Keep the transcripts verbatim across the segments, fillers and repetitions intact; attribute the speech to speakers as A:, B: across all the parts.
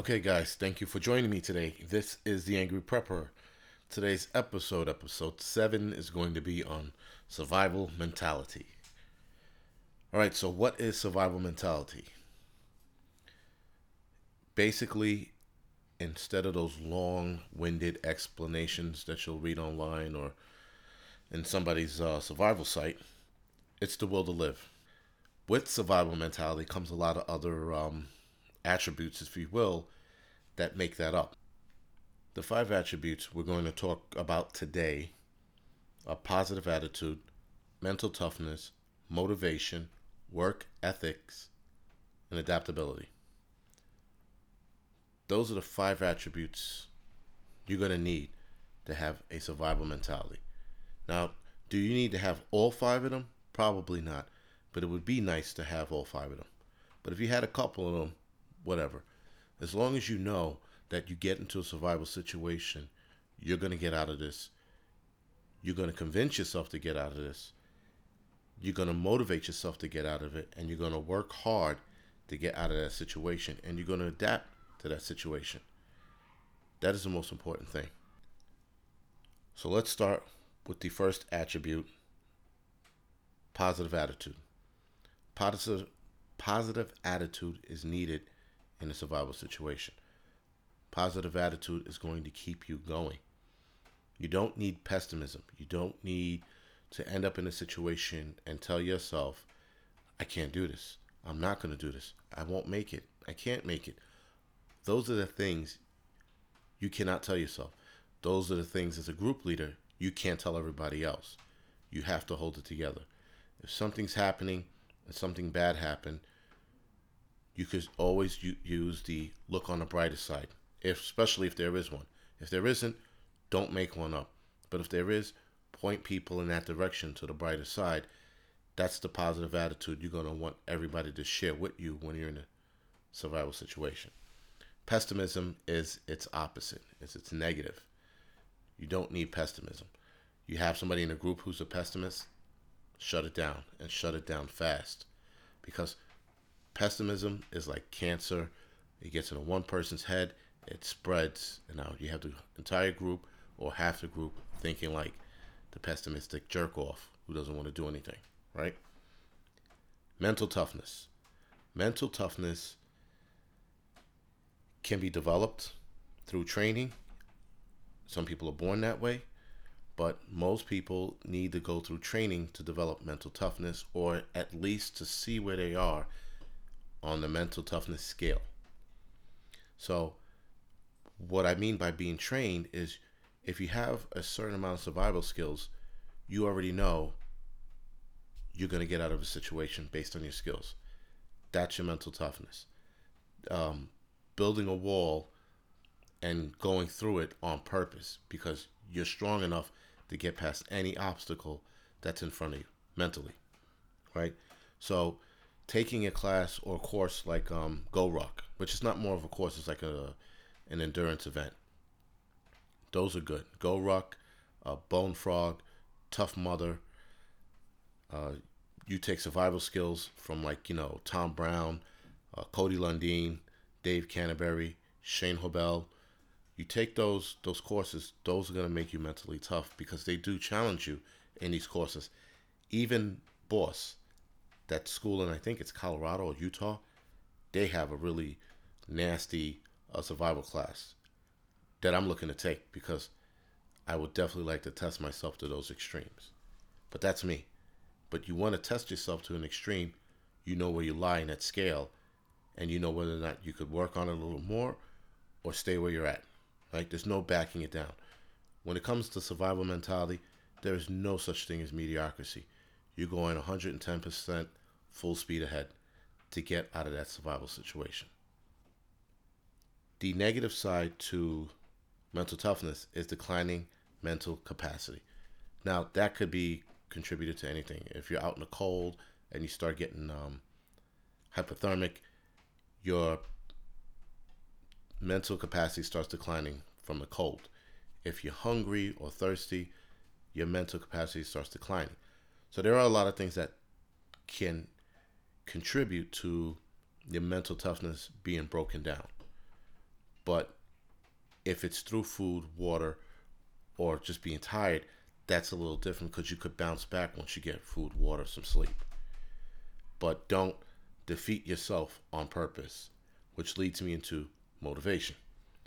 A: Okay, guys, thank you for joining me today. This is the Angry Prepper. Today's episode, episode seven, is going to be on survival mentality. All right, so what is survival mentality? Basically, instead of those long winded explanations that you'll read online or in somebody's uh, survival site, it's the will to live. With survival mentality comes a lot of other um, attributes, if you will, that make that up. The five attributes we're going to talk about today are positive attitude, mental toughness, motivation, work ethics, and adaptability. Those are the five attributes you're going to need to have a survival mentality. Now, do you need to have all five of them? Probably not, but it would be nice to have all five of them. But if you had a couple of them, whatever. As long as you know that you get into a survival situation, you're going to get out of this. You're going to convince yourself to get out of this. You're going to motivate yourself to get out of it, and you're going to work hard to get out of that situation, and you're going to adapt to that situation. That is the most important thing. So let's start with the first attribute, positive attitude. Positive, positive attitude is needed in a survival situation. Positive attitude is going to keep you going. You don't need pessimism. You don't need to end up in a situation and tell yourself, I can't do this. I'm not going to do this. I won't make it. I can't make it. Those are the things you cannot tell yourself. Those are the things as a group leader you can't tell everybody else. You have to hold it together. If something's happening and something bad happened, you could always u- use the look on the brighter side, if, especially if there is one. If there isn't, don't make one up. But if there is, point people in that direction to the brighter side. That's the positive attitude you're going to want everybody to share with you when you're in a survival situation. Pessimism is its opposite. It's its negative. You don't need pessimism. You have somebody in a group who's a pessimist, shut it down, and shut it down fast. Because pessimism is like cancer. It gets into one person's head, it spreads, and now you have the entire group or half the group thinking like the pessimistic jerk off who doesn't want to do anything, right? Mental toughness. Mental toughness can be developed through training. Some people are born that way, but most people need to go through training to develop mental toughness, or at least to see where they are on the mental toughness scale. So what I mean by being trained is if you have a certain amount of survival skills, you already know you're going to get out of a situation based on your skills. That's your mental toughness. Um, building a wall and going through it on purpose because you're strong enough to get past any obstacle that's in front of you mentally, right? So taking a class or course like um, Go Ruck, which is not more of a course, it's like a an endurance event. Those are good. Go Ruck, uh, Bone Frog, Tough Mudder. Uh, you take survival skills from like, you know, Tom Brown, uh, Cody Lundin, Dave Canterbury, Shane Hobel. You take those those courses, those are going to make you mentally tough because they do challenge you in these courses. Even Boss, that school in I think it's Colorado or Utah, they have a really nasty uh, survival class that I'm looking to take because I would definitely like to test myself to those extremes. But that's me. But you want to test yourself to an extreme, you know where you lie in that scale, and you know whether or not you could work on it a little more or stay where you're at. Right? There's no backing it down. When it comes to survival mentality, there is no such thing as mediocrity. You're going one hundred ten percent full speed ahead to get out of that survival situation. The negative side to mental toughness is declining mental capacity. Now, that could be contributed to anything. If you're out in the cold and you start getting um, hypothermic, your mental capacity starts declining from the cold. If you're hungry or thirsty, your mental capacity starts declining. So there are a lot of things that can contribute to your mental toughness being broken down. But if it's through food, water, or just being tired, that's a little different because you could bounce back once you get food, water, some sleep. But don't defeat yourself on purpose, which leads me into motivation.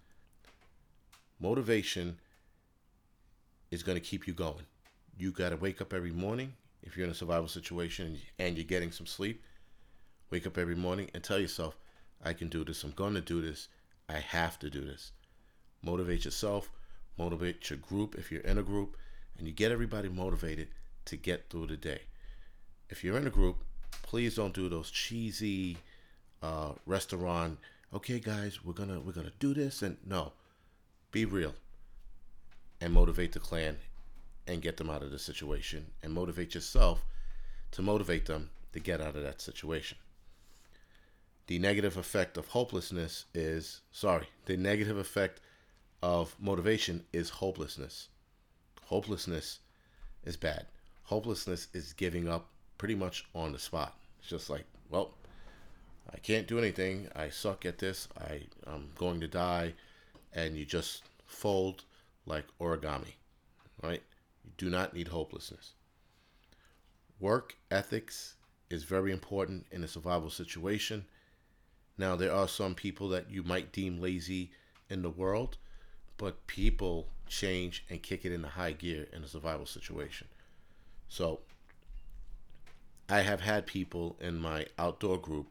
A: Motivation is going to keep you going. You got to wake up every morning. If you're in a survival situation and you're getting some sleep, wake up every morning and tell yourself, I can do this. I'm going to do this. I have to do this. Motivate yourself. Motivate your group if you're in a group. And you get everybody motivated to get through the day. If you're in a group, please don't do those cheesy uh, restaurant, okay guys, we're gonna we're gonna do this. And no, be real and motivate the clan and get them out of the situation, and motivate yourself to motivate them to get out of that situation. The negative effect of hopelessness is, sorry, the negative effect of motivation is hopelessness. Hopelessness is bad. Hopelessness is giving up pretty much on the spot. It's just like, well, I can't do anything. I suck at this. I, I'm going to die. And you just fold like origami, right? You do not need hopelessness. Work ethics is very important in a survival situation. Now, there are some people that you might deem lazy in the world, but people change and kick it into high gear in a survival situation. So, I have had people in my outdoor group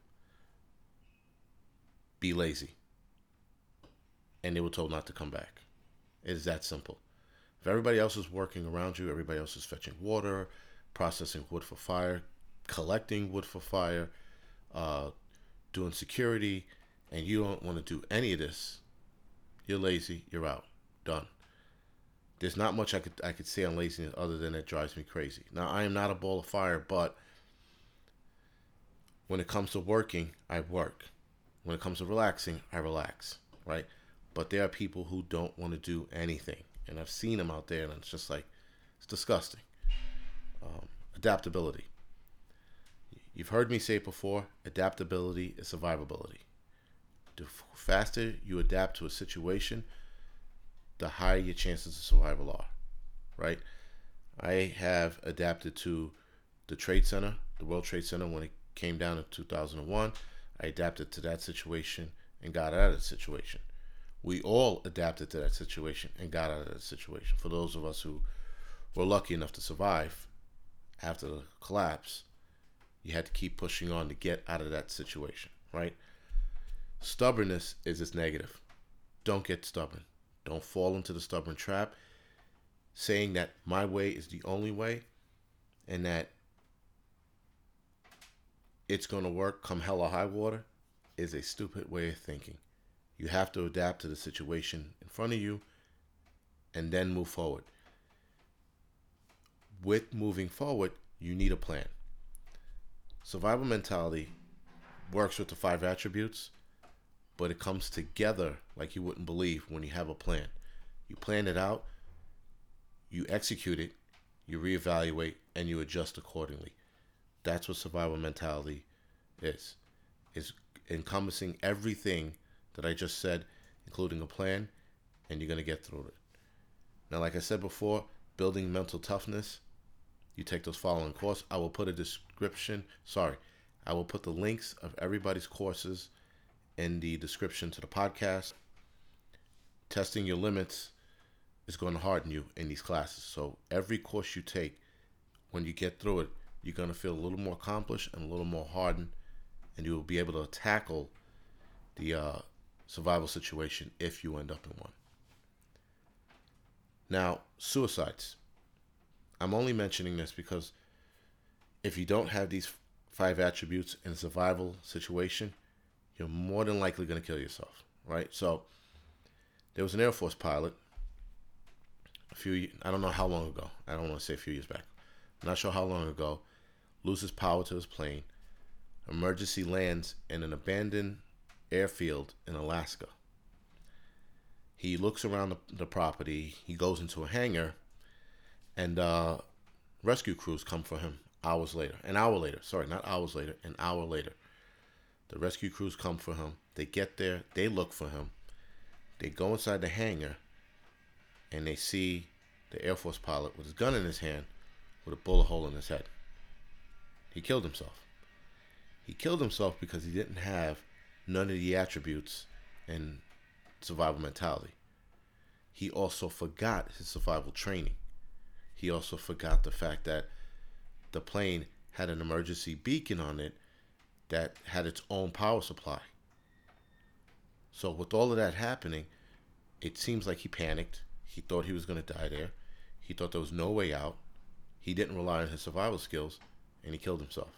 A: be lazy, and they were told not to come back. It is that simple. If everybody else is working around you, everybody else is fetching water, processing wood for fire, collecting wood for fire, uh, doing security, and you don't want to do any of this, you're lazy, you're out. Done. There's not much I could I could say on laziness other than it drives me crazy. Now, I am not a ball of fire, but when it comes to working, I work. When it comes to relaxing, I relax, right? But there are people who don't want to do anything. And I've seen them out there, and it's just like, it's disgusting. Um, adaptability. You've heard me say it before, adaptability is survivability. The faster you adapt to a situation, the higher your chances of survival are, right? I have adapted to the Trade Center, the World Trade Center, when it came down in two thousand one. I adapted to that situation and got out of the situation. We all adapted to that situation and got out of that situation. For those of us who were lucky enough to survive after the collapse, you had to keep pushing on to get out of that situation, right? Stubbornness is its negative. Don't get stubborn. Don't fall into the stubborn trap, saying that my way is the only way and that it's going to work come hell or high water is a stupid way of thinking. You have to adapt to the situation in front of you and then move forward. With moving forward, you need a plan. Survival mentality works with the five attributes, but it comes together like you wouldn't believe when you have a plan. You plan it out, you execute it, you reevaluate, and you adjust accordingly. That's what survival mentality is. It's encompassing everything that I just said, including a plan, and you're going to get through it. Now, like I said before, building mental toughness, you take those following courses. I will put a description, sorry, I will put the links of everybody's courses in the description to the podcast. Testing your limits is going to harden you in these classes. So every course you take, when you get through it, you're going to feel a little more accomplished and a little more hardened, and you will be able to tackle the uh, survival situation if you end up in one. Now, suicides. I'm only mentioning this because if you don't have these five attributes in a survival situation, you're more than likely going to kill yourself, right? So there was an Air Force pilot a few, I don't know how long ago. I don't want to say a few years back. I'm not sure how long ago. Loses power to his plane. Emergency lands in an abandoned airfield in Alaska. He looks around the, the property. He goes into a hangar, and uh, rescue crews come for him hours later. An hour later. Sorry, not hours later. An hour later. The rescue crews come for him. They get there. They look for him. They go inside the hangar and they see the Air Force pilot with his gun in his hand with a bullet hole in his head. He killed himself. He killed himself because he didn't have none of the attributes in survival mentality. He also forgot his survival training. He also forgot the fact that the plane had an emergency beacon on it that had its own power supply. So with all of that happening, it seems like he panicked. He thought he was going to die there. He thought there was no way out. He didn't rely on his survival skills, and he killed himself.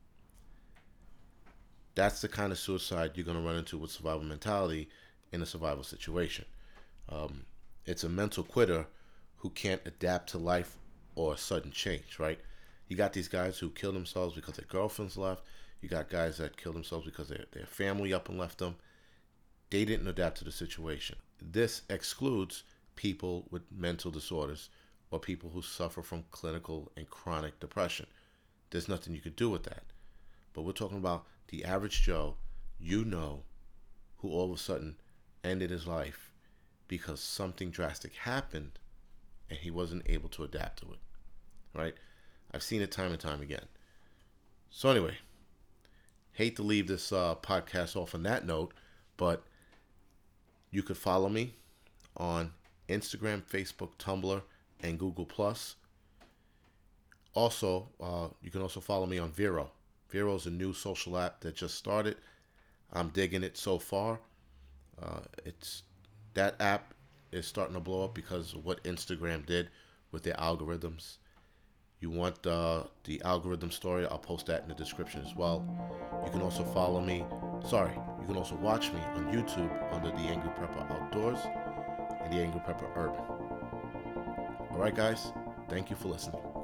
A: That's the kind of suicide you're going to run into with survival mentality in a survival situation. Um, it's a mental quitter who can't adapt to life or a sudden change, right? You got these guys who kill themselves because their girlfriends left. You got guys that kill themselves because their, their family up and left them. They didn't adapt to the situation. This excludes people with mental disorders or people who suffer from clinical and chronic depression. There's nothing you could do with that. But we're talking about the average Joe, you know, who all of a sudden ended his life because something drastic happened and he wasn't able to adapt to it, right? I've seen it time and time again. So anyway, hate to leave this uh, podcast off on that note, but you could follow me on Instagram, Facebook, Tumblr, and Google Plus. Also, uh, you can also follow me on Vero. Vero is a new social app that just started. I'm digging it so far. Uh, it's that app is starting to blow up because of what Instagram did with their algorithms. You want uh, the algorithm story, I'll post that in the description as well. You can also follow me, sorry, you can also watch me on YouTube under The Angry Prepper Outdoors and The Angry Prepper Urban. All right, guys, thank you for listening.